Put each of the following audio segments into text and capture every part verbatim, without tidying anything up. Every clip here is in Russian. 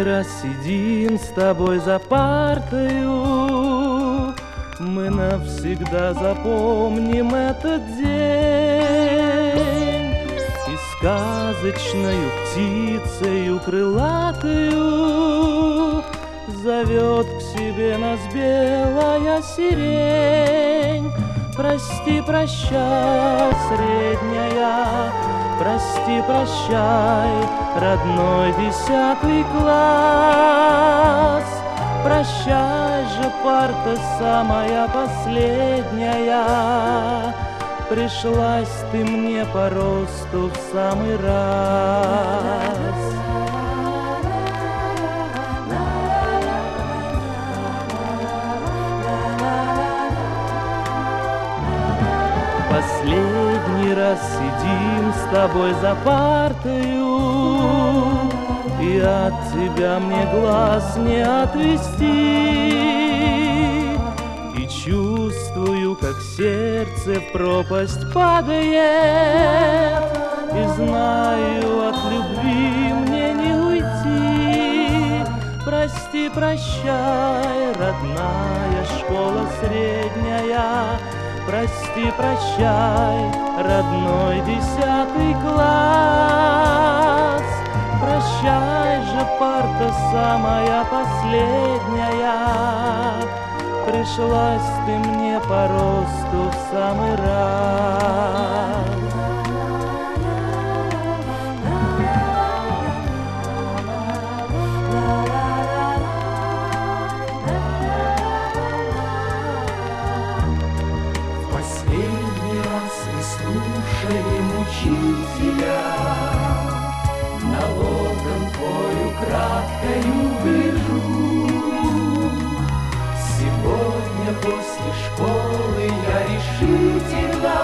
раз сидим с тобой за партою, мы навсегда запомним этот день. И сказочною птицею крылатою зовет к себе нас белая сирень. Прости, прощай, средняя, прости, прощай, родной десятый класс. Прощай же, парта самая последняя, пришлась ты мне по росту в самый раз. Последний раз сидим с тобой за партою, и от тебя мне глаз не отвести. И чувствую, как сердце в пропасть падает, и знаю, от любви мне не уйти. Прости, прощай, родная школа средняя, прости, прощай, родной десятый класс. Прощай же, парта самая последняя, пришлась ты мне по росту в самый раз. Слушаем учителя, налогом твою краткою гляжу. Сегодня после школы я решительно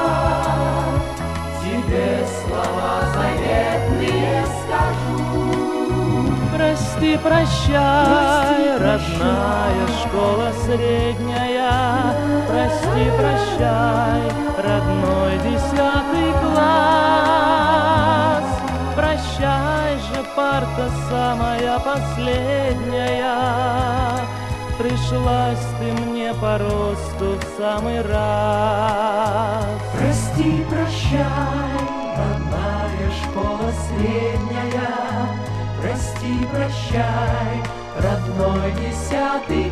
тебе слова заветные скажу. Прости, прощай, родная школа средняя, прости, прощай, родной десятый класс. Прощай же, парта самая последняя, пришлась ты мне по росту в самый раз. Прости, прощай, родная школа средняя, прости, прощай, родной десятый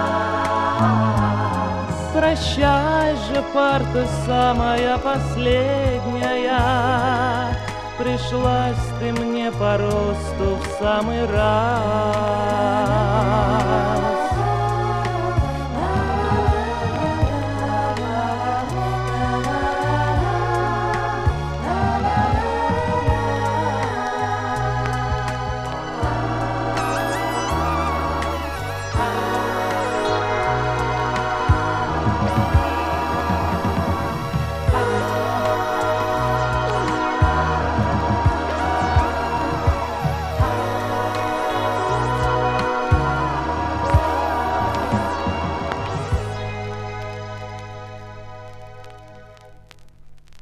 класс. Прощай же, парта самая последняя, пришлась ты мне по росту в самый раз.